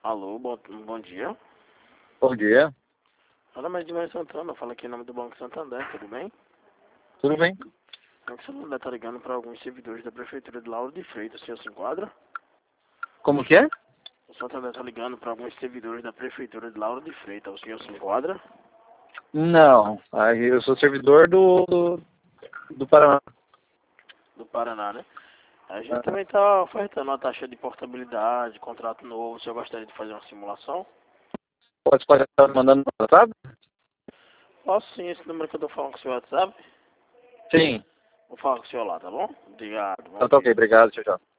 Alô, bom dia. Bom dia, Fala mais de Mário Santana, fala aqui em nome do Banco Santander, tudo bem? tudo bem? O Banco Santander está ligando para alguns servidores da Prefeitura de Lauro de Freitas, o senhor se enquadra? Como que é? O Santander está ligando para alguns servidores da Prefeitura de Lauro de Freitas, o senhor se enquadra? Não, aí eu sou servidor do Paraná. Do Paraná, né? A gente também está ofertando uma taxa de portabilidade, contrato novo, o senhor gostaria de fazer uma simulação? Pode estar mandando no WhatsApp? Posso sim, esse número que eu estou falando com o seu WhatsApp? Sim. Vou falar com o senhor lá, tá bom? Obrigado, bom Então tá ok, dia. obrigado, tchau, tchau.